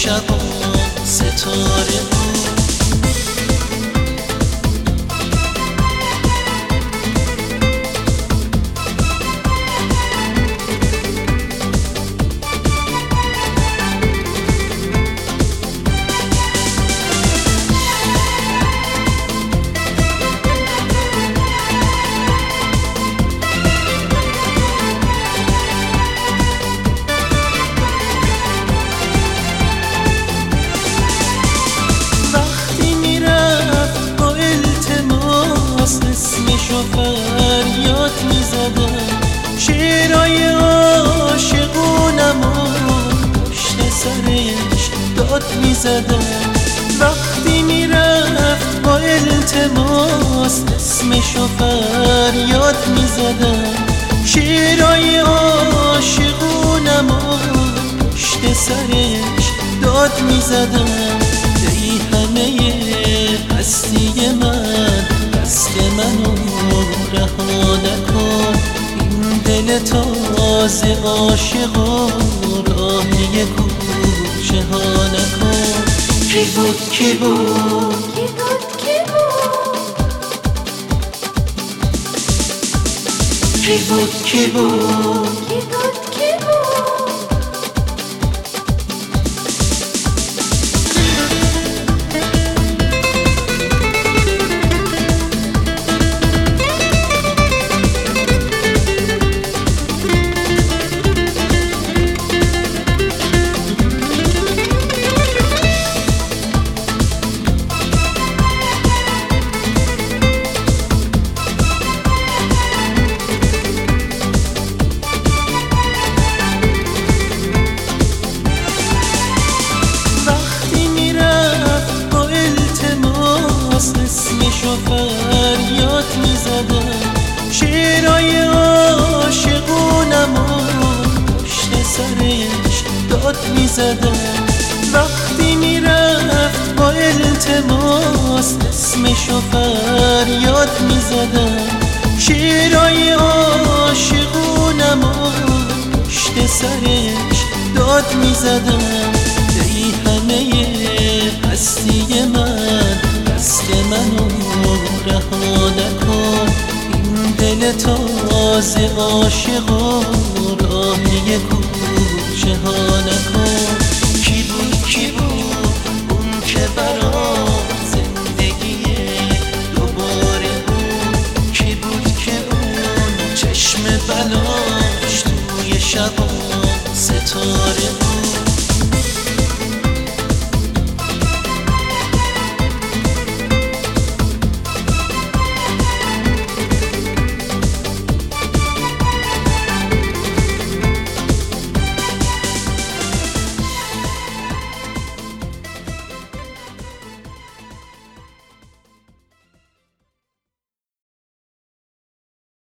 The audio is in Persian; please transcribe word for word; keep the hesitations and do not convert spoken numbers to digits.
شبان ستاره بود. اسمشو فریاد میزدم، شعرهای عاشقونم و پشت سرش داد میزدم. وقتی میرفت با التماس اسمشو فریاد میزدم، شعرهای عاشقونم و پشت سرش داد میزدم. ای همه هستی من، دست منو رها نکن، این دل تازه عاشقا راهی کوچه ها نکن. کی بود کی بود کی بود کی بود کی بود کی بود کی بود کی بود اسمشو فریاد میزدم، شعرهای عاشقونم و پشت سرش داد میزدم. وقتی میرفت با التماس اسمشو فریاد میزدم، شعرهای عاشقونم و پشت سرش داد میزدم. ای همه هستی من، دست منو رها نکن، این دل تازه عاشقا راهی کوچه ها نکن. کی بود کی بود اون که برام زندگی دوباره بود؟ کی بود که اون چشم بلاش توی شبان ستاره بود؟